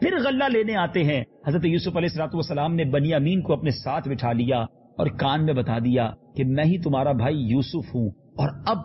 [SPEAKER 1] پھر غلہ لینے آتے ہیں. حضرت یوسف علیہ الصلوۃ والسلام نے بنیامین کو اپنے ساتھ بٹھا لیا اور کان میں بتا دیا کہ میں ہی تمہارا بھائی یوسف ہوں. اور اب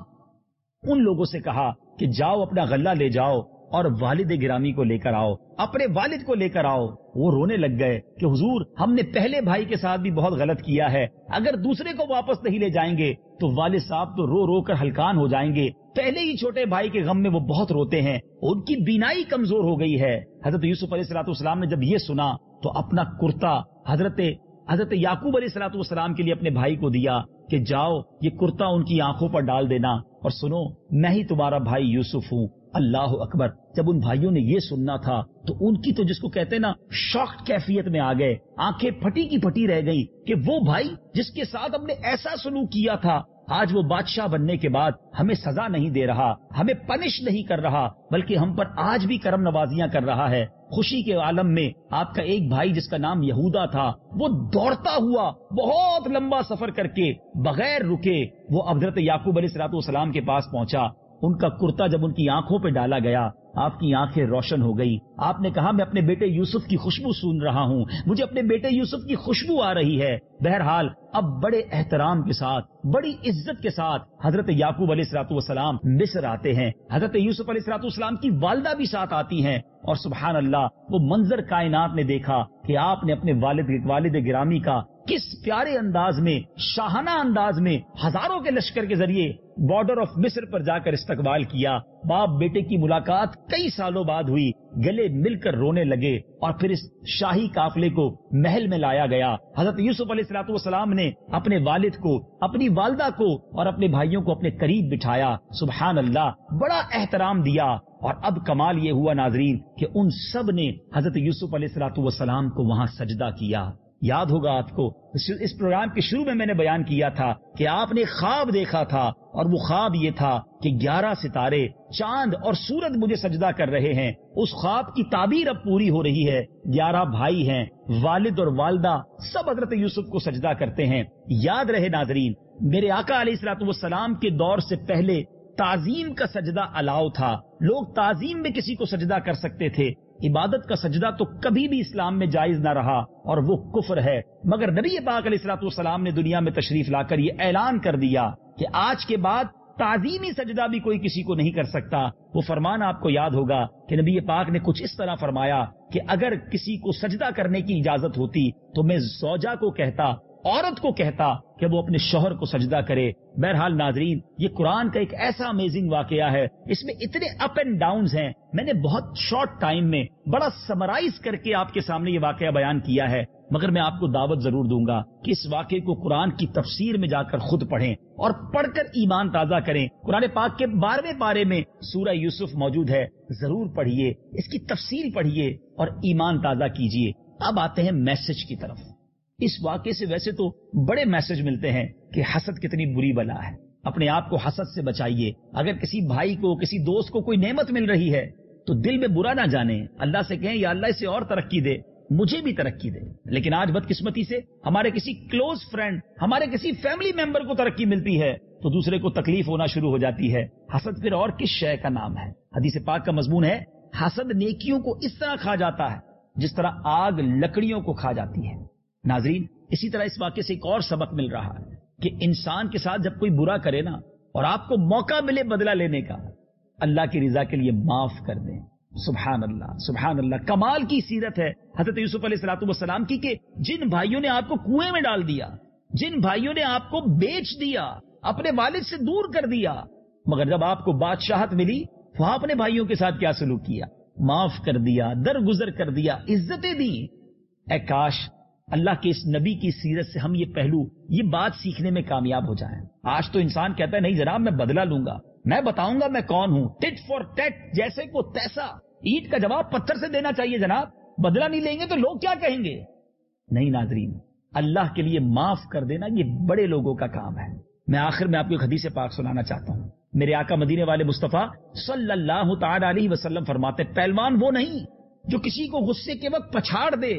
[SPEAKER 1] ان لوگوں سے کہا کہ جاؤ اپنا غلہ لے جاؤ اور والد گرامی کو لے کر آؤ، اپنے والد کو لے کر آؤ. وہ رونے لگ گئے کہ حضور ہم نے پہلے بھائی کے ساتھ بھی بہت غلط کیا ہے، اگر دوسرے کو واپس نہیں لے جائیں گے تو والد صاحب تو رو رو کر ہلکان ہو جائیں گے. پہلے ہی چھوٹے بھائی کے غم میں وہ بہت روتے ہیں، ان کی بینائی کمزور ہو گئی ہے. حضرت یوسف علیہ الصلوۃ والسلام نے جب یہ سنا تو اپنا کرتا حضرت حضرت یعقوب علیہ الصلوۃ والسلام کے لیے اپنے بھائی کو دیا کہ جاؤ یہ کرتا ان کی آنکھوں پر ڈال دینا اور سنو میں ہی تمہارا بھائی یوسف ہوں. اللہ اکبر. جب ان بھائیوں نے یہ سننا تھا تو ان کی تو جس کو کہتے ہیں نا شاکڈ کیفیت میں آ گئے، آنکھیں پھٹی کی پھٹی رہ گئی کہ وہ بھائی جس کے ساتھ ہم نے ایسا سلوک کیا تھا آج وہ بادشاہ بننے کے بعد ہمیں سزا نہیں دے رہا، ہمیں پنش نہیں کر رہا، بلکہ ہم پر آج بھی کرم نوازیاں کر رہا ہے. خوشی کے عالم میں آپ کا ایک بھائی جس کا نام یہودا تھا وہ دوڑتا ہوا بہت لمبا سفر کر کے بغیر رکے وہ حضرت یعقوب علیہ الصلوۃ والسلام کے پاس پہنچا. ان کا کرتا جب ان کی آنکھوں پہ ڈالا گیا آپ کی آنکھیں روشن ہو گئی. آپ نے کہا میں اپنے بیٹے یوسف کی خوشبو سن رہا ہوں، مجھے اپنے بیٹے یوسف کی خوشبو آ رہی ہے. بہرحال اب بڑے احترام کے ساتھ بڑی عزت کے ساتھ حضرت یعقوب علیہ الصلوۃ والسلام مصر آتے ہیں. حضرت یوسف علیہ الصلوۃ والسلام کی والدہ بھی ساتھ آتی ہیں اور سبحان اللہ وہ منظر کائنات نے دیکھا کہ آپ نے اپنے والد والد گرامی کا کس پیارے انداز میں شاہانہ انداز میں ہزاروں کے لشکر کے ذریعے بارڈر آف مصر پر جا کر استقبال کیا. باپ بیٹے کی ملاقات کئی سالوں بعد ہوئی، گلے مل کر رونے لگے اور پھر اس شاہی قافلے کو محل میں لایا گیا. حضرت یوسف علیہ الصلوۃ والسلام نے اپنے والد کو، اپنی والدہ کو اور اپنے بھائیوں کو اپنے قریب بٹھایا. سبحان اللہ بڑا احترام دیا. اور اب کمال یہ ہوا ناظرین کہ ان سب نے حضرت یوسف علیہ الصلوۃ والسلام کو وہاں سجدہ کیا. یاد ہوگا آپ کو اس پروگرام کے شروع میں میں نے بیان کیا تھا کہ آپ نے خواب دیکھا تھا اور وہ خواب یہ تھا کہ گیارہ ستارے چاند اور سورج مجھے سجدہ کر رہے ہیں. اس خواب کی تعبیر اب پوری ہو رہی ہے. گیارہ بھائی ہیں، والد اور والدہ سب حضرت یوسف کو سجدہ کرتے ہیں. یاد رہے ناظرین میرے آقا علیہ الصلوۃ والسلام کے دور سے پہلے تعظیم کا سجدہ الاؤ تھا. لوگ تعظیم میں کسی کو سجدہ کر سکتے تھے، عبادت کا سجدہ تو کبھی بھی اسلام میں جائز نہ رہا اور وہ کفر ہے. مگر نبی پاک علیہ الصلوۃ والسلام نے دنیا میں تشریف لا کر یہ اعلان کر دیا کہ آج کے بعد تعظیمی سجدہ بھی کوئی کسی کو نہیں کر سکتا. وہ فرمان آپ کو یاد ہوگا کہ نبی پاک نے کچھ اس طرح فرمایا کہ اگر کسی کو سجدہ کرنے کی اجازت ہوتی تو میں زوجہ کو کہتا، عورت کو کہتا کہ وہ اپنے شوہر کو سجدہ کرے. بہرحال ناظرین یہ قرآن کا ایک ایسا امیزنگ واقعہ ہے، اس میں اتنے اپ اینڈ ڈاؤنز ہیں. میں نے بہت شارٹ ٹائم میں بڑا سمرائز کر کے آپ کے سامنے یہ واقعہ بیان کیا ہے، مگر میں آپ کو دعوت ضرور دوں گا کہ اس واقعے کو قرآن کی تفسیر میں جا کر خود پڑھیں اور پڑھ کر ایمان تازہ کریں. قرآن پاک کے بارہویں پارے میں سورہ یوسف موجود ہے، ضرور پڑھیے، اس کی تفسیر پڑھیے اور ایمان تازہ کیجیے. اب آتے ہیں میسج کی طرف. اس واقعے سے ویسے تو بڑے میسج ملتے ہیں کہ حسد کتنی بری بلا ہے، اپنے آپ کو حسد سے بچائیے. اگر کسی بھائی کو، کسی دوست کو کوئی نعمت مل رہی ہے تو دل میں برا نہ جانیں، اللہ سے کہیں یا اللہ اسے اور ترقی دے، مجھے بھی ترقی دے. لیکن آج بدقسمتی سے ہمارے کسی کلوز فرینڈ، ہمارے کسی فیملی ممبر کو ترقی ملتی ہے تو دوسرے کو تکلیف ہونا شروع ہو جاتی ہے. حسد پھر اور کس شے کا نام ہے؟ حدیث پاک کا مضمون ہے حسد نیکیوں کو اس طرح کھا جاتا ہے جس طرح آگ لکڑیوں کو کھا جاتی ہے. ناظرین اسی طرح اس واقعے سے ایک اور سبق مل رہا ہے کہ انسان کے ساتھ جب کوئی برا کرے نا اور آپ کو موقع ملے بدلہ لینے کا، اللہ کی رضا کے لیے معاف کر دیں. سبحان اللہ سبحان اللہ. کمال کی سیرت ہے حضرت یوسف علیہ الصلوۃ والسلام کی کہ جن بھائیوں نے آپ کو کنویں میں ڈال دیا، جن بھائیوں نے آپ کو بیچ دیا، اپنے والد سے دور کر دیا، مگر جب آپ کو بادشاہت ملی وہاں اپنے بھائیوں کے ساتھ کیا سلوک کیا؟ معاف کر دیا، درگزر کر دیا، عزتیں دی. اے کاش اللہ کے اس نبی کی سیرت سے ہم یہ پہلو، یہ بات سیکھنے میں کامیاب ہو جائیں. آج تو انسان کہتا ہے نہیں جناب میں بدلہ لوں گا، میں بتاؤں گا میں کون ہوں، ٹٹ فار ٹیٹ، جیسے کو تیسا. اینٹ کا جواب پتھر سے دینا چاہیے جناب، بدلہ نہیں لیں گے تو لوگ کیا کہیں گے؟ نہیں ناظرین، اللہ کے لیے معاف کر دینا یہ بڑے لوگوں کا کام ہے. میں آخر میں آپ کو ایک حدیث پاک سنانا چاہتا ہوں. میرے آقا مدینے والے مصطفیٰ صلی اللہ تعالی علیہ وسلم فرماتے پہلوان وہ نہیں جو کسی کو غصے کے وقت پچھاڑ دے،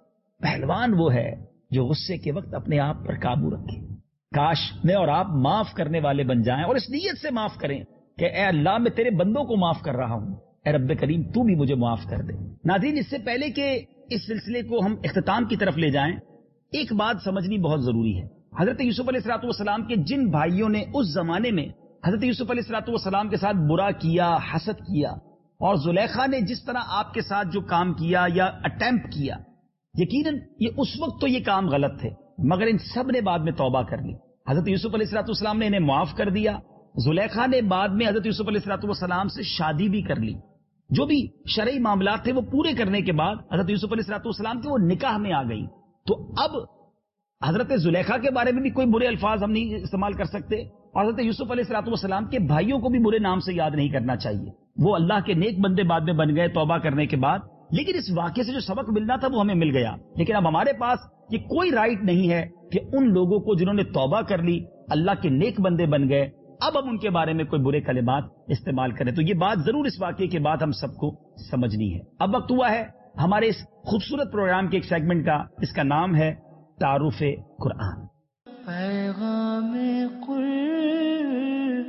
[SPEAKER 1] پہلوان وہ ہے جو غصے کے وقت اپنے آپ پر قابو رکھے. کاش میں اور آپ معاف کرنے والے بن جائیں اور اس نیت سے معاف کریں کہ اے اللہ میں تیرے بندوں کو معاف کر رہا ہوں، اے رب کریم تو بھی مجھے معاف کر دے. ناظرین، اس سے پہلے کہ اس سلسلے کو ہم اختتام کی طرف لے جائیں، ایک بات سمجھنی بہت ضروری ہے. حضرت یوسف علیہ الصلوۃ والسلام کے جن بھائیوں نے اس زمانے میں حضرت یوسف علیہ الصلوۃ والسلام کے ساتھ برا کیا، حسد کیا، اور زلیخا نے جس طرح آپ کے ساتھ جو کام کیا یا اٹیمپٹ کیا، یقیناً یہ اس وقت تو یہ کام غلط تھے، مگر ان سب نے بعد میں توبہ کر لی. حضرت یوسف علیہ الصلوۃ والسلام نے انہیں معاف کر دیا. زلیخا نے بعد میں حضرت یوسف علیہ الصلوۃ والسلام سے شادی بھی کر لی. جو بھی شرعی معاملات تھے وہ پورے کرنے کے بعد حضرت یوسف علیہ الصلوۃ والسلام کے وہ نکاح میں آ گئی. تو اب حضرت زلیخا کے بارے میں بھی کوئی برے الفاظ ہم نہیں استعمال کر سکتے، اور حضرت یوسف علیہ الصلوۃ والسلام کے بھائیوں کو بھی برے نام سے یاد نہیں کرنا چاہیے. وہ اللہ کے نیک بندے بعد میں بن گئے توبہ کرنے کے بعد، لیکن اس واقعے سے جو سبق ملنا تھا وہ ہمیں مل گیا. لیکن اب ہمارے پاس یہ کوئی رائٹ نہیں ہے کہ ان لوگوں کو جنہوں نے توبہ کر لی، اللہ کے نیک بندے بن گئے، اب ہم ان کے بارے میں کوئی برے کلمات استعمال کریں. تو یہ بات ضرور اس واقعے کے بعد ہم سب کو سمجھنی ہے. اب وقت ہوا ہے ہمارے اس خوبصورت پروگرام کے ایک سیگمنٹ کا، اس کا نام ہے تعارف قرآن.
[SPEAKER 2] پیغام قرآن.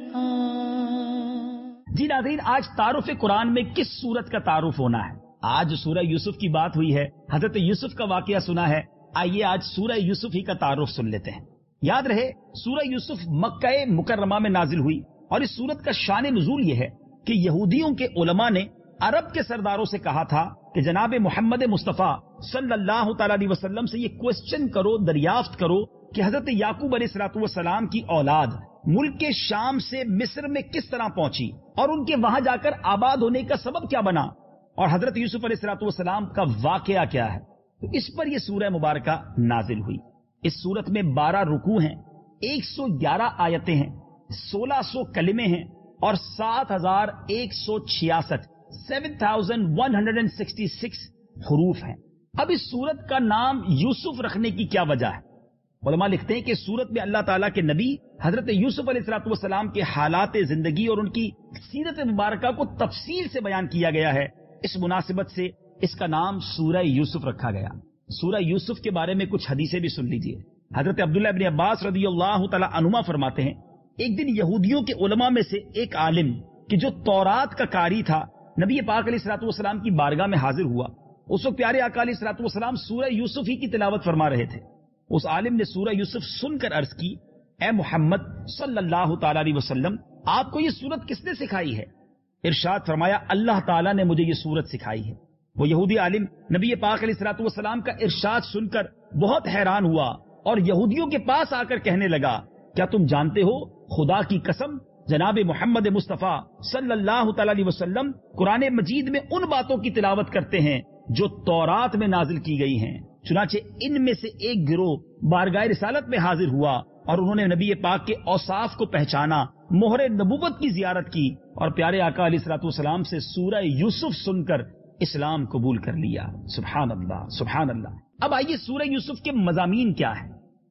[SPEAKER 1] جی ناظرین، آج تعارف قرآن میں کس سورت کا تعارف ہونا ہے؟ آج سورہ یوسف کی بات ہوئی ہے، حضرت یوسف کا واقعہ سنا ہے، آئیے آج سورہ یوسف ہی کا تعارف سن لیتے ہیں. یاد رہے سورہ یوسف مکہ مکرمہ میں نازل ہوئی، اور اس سورت کا شان نزول یہ ہے کہ یہودیوں کے علماء نے عرب کے سرداروں سے کہا تھا کہ جناب محمد مصطفیٰ صلی اللہ تعالی علیہ وسلم سے یہ کوسچن کرو، دریافت کرو کہ حضرت یعقوب علیہ الصلوۃ والسلام کی اولاد ملک کے شام سے مصر میں کس طرح پہنچی، اور ان کے وہاں جا کر آباد ہونے کا سبب کیا بنا، اور حضرت یوسف علیہ الصلوۃ والسلام کا واقعہ کیا ہے. تو اس پر یہ سورہ مبارکہ نازل ہوئی. اس سورت میں بارہ رکوع ہیں، ایک سو گیارہ آیتیں ہیں، سولہ سو کلمے ہیں، اور سات ہزار ایک سو چھیاسٹھ seven thousand one hundred and sixty six حروف ہیں. اب اس سورت کا نام یوسف رکھنے کی کیا وجہ ہے؟ علماء لکھتے ہیں کہ سورت میں اللہ تعالیٰ کے نبی حضرت یوسف علیہ الصلوۃ والسلام کے حالات زندگی اور ان کی سیرت مبارکہ کو تفصیل سے بیان کیا گیا ہے. اس مناسبت سے اس کا نام سورہ یوسف رکھا گیا. سورہ یوسف کے بارے میں کچھ حدیثیں بھی سن لیجئے. حضرت عبداللہ ابن عباس رضی اللہ تعالی عنہما فرماتے ہیں، ایک دن یہودیوں کے علماء میں سے ایک عالم کہ جو تورات کا قاری تھا نبی پاک علیہ الصلوۃ والسلام کی بارگاہ میں حاضر ہوا. اس وقت پیارے آقا علیہ الصلوۃ والسلام سورہ یوسف ہی کی تلاوت فرما رہے تھے. اس عالم نے سورہ یوسف سن کر عرض کی، اے محمد صلی اللہ تعالی علیہ وسلم، آپ کو یہ سورت کس نے سکھائی ہے؟ ارشاد فرمایا، اللہ تعالیٰ نے مجھے یہ سورت سکھائی ہے. وہ یہودی عالم نبی پاک علیہ الصلوۃ والسلام کا ارشاد سن کر بہت حیران ہوا اور یہودیوں کے پاس آ کر کہنے لگا، کیا تم جانتے ہو خدا کی قسم جناب محمد مصطفیٰ صلی اللہ تعالی علیہ وسلم قرآن مجید میں ان باتوں کی تلاوت کرتے ہیں جو تورات میں نازل کی گئی ہیں. چنانچہ ان میں سے ایک گروہ بارگاہ رسالت میں حاضر ہوا اور انہوں نے نبی پاک کے اوصاف کو پہچانا، مہر نبوت کی زیارت کی اور پیارے آقا علیہ الصلوۃ والسلام سے سورہ یوسف سن کر اسلام قبول کر لیا. سبحان اللہ سبحان اللہ. اب آئیے سورہ یوسف کے مضامین کیا ہیں.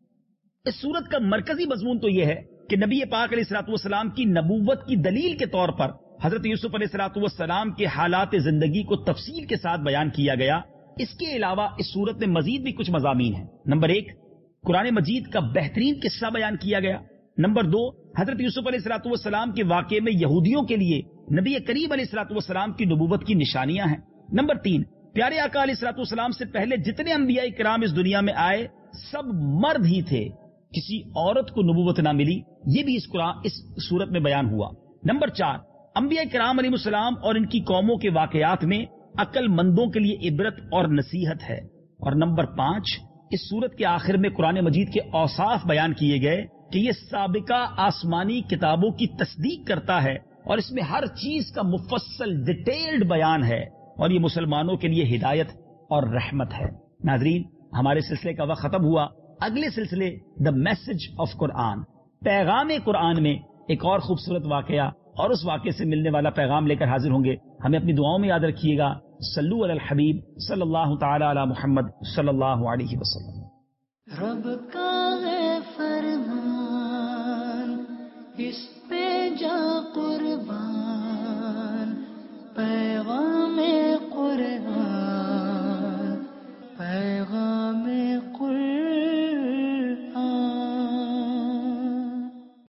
[SPEAKER 1] اس سورت کا مرکزی مضمون تو یہ ہے کہ نبی پاک علیہ الصلوۃ والسلام کی نبوت کی دلیل کے طور پر حضرت یوسف علیہ الصلوۃ والسلام کے حالات زندگی کو تفصیل کے ساتھ بیان کیا گیا. اس کے علاوہ اس سورت میں مزید بھی کچھ مضامین ہیں. نمبر ایک، قرآن مجید کا بہترین قصہ بیان کیا گیا. نمبر دو، حضرت یوسف علیہ الصلوۃ والسلام کے واقعے میں یہودیوں کے لیے نبی کریم علیہ الصلوۃ والسلام کی نبوت کی نشانیاں ہیں. نمبر تین، پیارے آقا علیہ الصلوۃ والسلام سے پہلے جتنے انبیاء کرام اس دنیا میں آئے سب مرد ہی تھے، کسی عورت کو نبوت نہ ملی. یہ بھی اس قرآن اس سورت میں بیان ہوا. نمبر چار، انبیاء کرام علیہ السلام اور ان کی قوموں کے واقعات میں عقل مندوں کے لیے عبرت اور نصیحت ہے. اور نمبر پانچ، اس سورت کے آخر میں قرآن مجید کے اوصاف بیان کیے گئے کہ یہ سابقہ آسمانی کتابوں کی تصدیق کرتا ہے اور اس میں ہر چیز کا مفصل ڈیٹیلڈ بیان ہے اور یہ مسلمانوں کے لیے ہدایت اور رحمت ہے. ناظرین، ہمارے سلسلے کا وقت ختم ہوا. اگلے سلسلے دا میسج آف قرآن، پیغام قرآن میں ایک اور خوبصورت واقعہ اور اس واقعے سے ملنے والا پیغام لے کر حاضر ہوں گے. ہمیں اپنی دعاؤں میں یاد رکھیے گا. صلو علی الحبیب صلی اللہ تعالی علی محمد صلی اللہ علیہ وسلم.
[SPEAKER 2] رب کا ہے فرمان اس